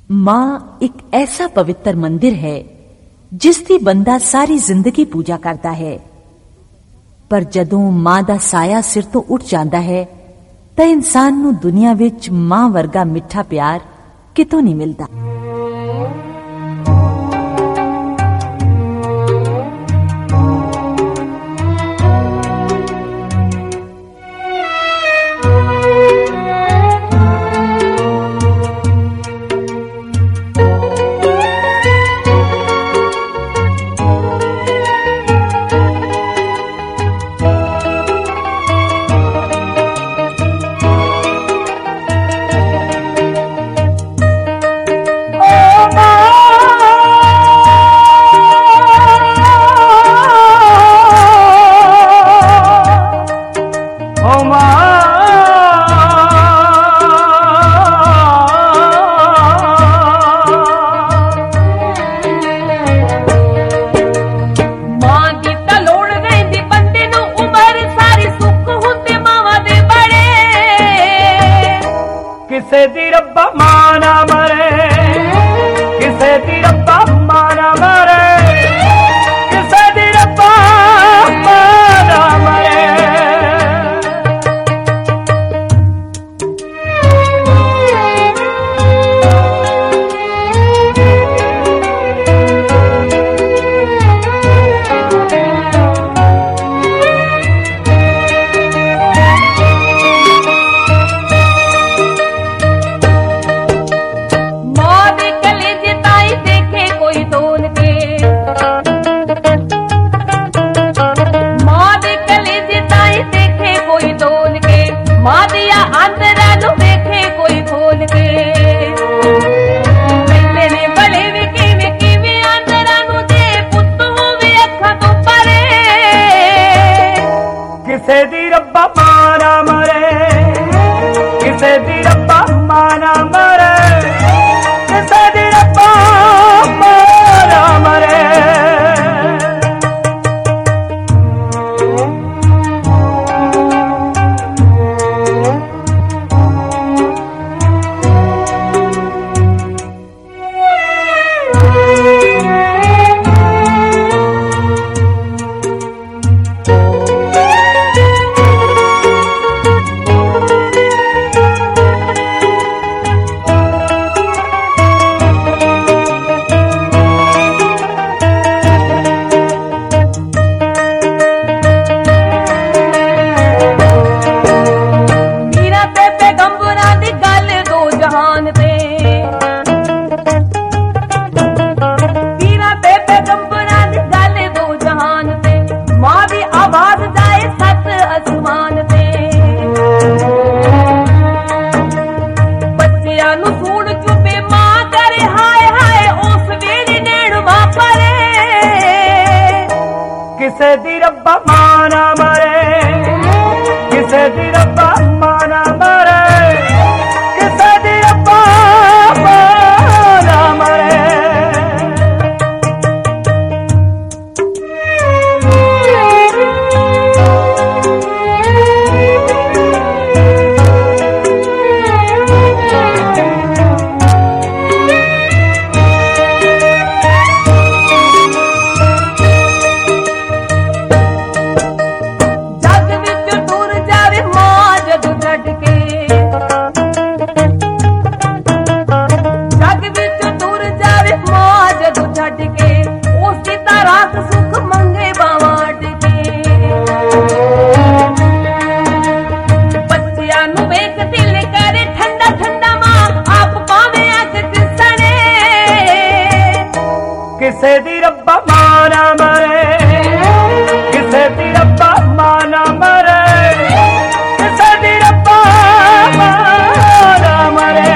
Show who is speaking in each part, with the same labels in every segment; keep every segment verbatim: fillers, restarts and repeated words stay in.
Speaker 1: ਮਾਂ ਇੱਕ ਐਸਾ ਪਵਿੱਤਰ ਮੰਦਿਰ ਹੈ ਜਿਸ ਦੀ ਬੰਦਾ ਸਾਰੀ ਜ਼ਿੰਦਗੀ ਪੂਜਾ ਕਰਦਾ ਹੈ, ਪਰ ਜਦੋਂ ਮਾਂ ਦਾ ਸਾਇਆ ਸਿਰ ਤੋਂ ਉੱਠ ਜਾਂਦਾ ਹੈ ਤਾਂ ਇਨਸਾਨ ਨੂੰ ਦੁਨੀਆ ਵਿੱਚ ਮਾਂ ਵਰਗਾ ਮਿੱਠਾ ਪਿਆਰ ਕਿਤੋਂ ਨਹੀਂ ਮਿਲਦਾ।
Speaker 2: ਕਿਸੇ ਦੀ ਰੱਬਾ ਮਾਂ ਨਾ ਮਰੇ, ਕਿਸੇ ਦੀ ਰੱਬਾ ਮਾਂ ਨਾ ਮਰੇ, ਕਿਸੇ ਦੀ ਰੱਬਾ ਮਾਂ ਨਾ ਮਰੇ। ਕਿਸੇ ਦੀ ਰੱਬਾ ਮਾਂ ਨਾ ਮਰੇ, ਕਿਸੇ ਦੀ ਰੱਬਾ ਮਾਂ ਨਾ ਮਰੇ, ਕਿਸੇ ਦੀ ਰੱਬਾ ਮਾਂ ਨਾ ਮਰੇ। ਕਿਸੇ ਦੀ ਰੱਬਾ ਮਾਂ ਨਾ ਮਰੇ, ਕਿਸੇ ਦੀ ਰੱਬਾ ਮਾਂ ਨਾ ਮਰੇ, ਕਿਸੇ ਦੀ ਰੱਬਾ ਮਾਂ ਨਾ ਮਰੇ। ਕਿਸੇ ਦੀ ਰੱਬਾ ਮਾਂ ਨਾ ਮਰੇ, ਕਿਸੇ ਦੀ ਰੱਬਾ ਮਾਂ ਨਾ ਮਰੇ, ਕਿਸੇ ਦੀ ਰੱਬਾ ਮਾਂ ਨਾ ਮਰੇ।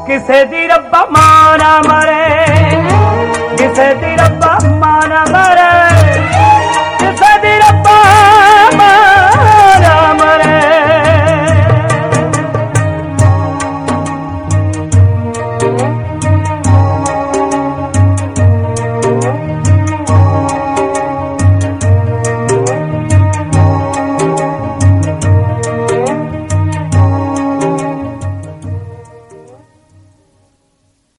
Speaker 2: ਕਿਸੇ ਦੀ ਰੱਬਾ ਮਾਂ ਨਾ ਮਰੇ, ਕਿਸੇ ਦੀ ਰੱਬਾ ਮਾਂ ਨਾ ਮਰੇ।